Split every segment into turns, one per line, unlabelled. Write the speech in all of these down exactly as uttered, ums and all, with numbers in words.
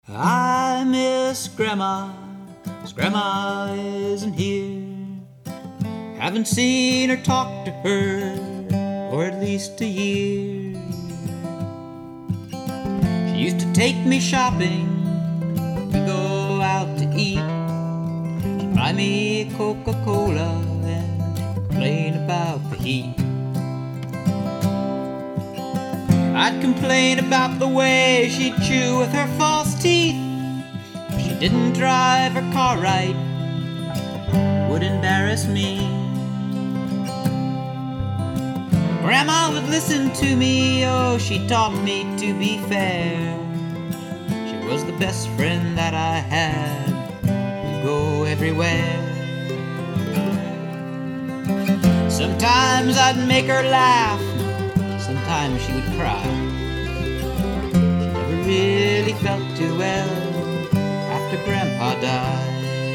I miss Grandma, 'cause Grandma isn't here. Haven't seen or talked to her for at least a year. She used to take me shopping, we'd go out to eat. She'd buy me Coca-Cola and complain about the heat. I'd complain about the way she'd chew with her false teeth. If she didn't drive her car right, it would embarrass me. Grandma would listen to me, oh, she taught me to be fair. She was the best friend that I had, we'd go everywhere. Sometimes I'd make her laugh, sometimes she would cry. She never really felt too well after Grandpa died.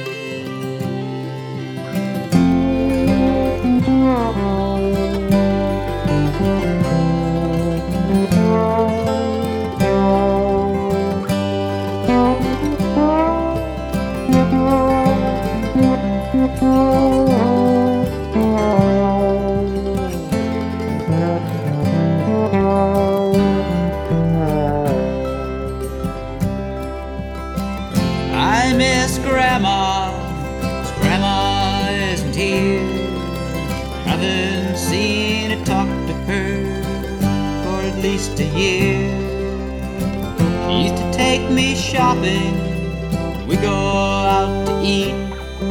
I miss Grandma, 'cause Grandma isn't here. Haven't seen or talked to her for at least a year. She used to take me shopping, we go out to eat.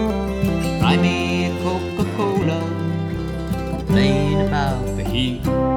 Buy me a Coca-Cola, complain about the heat.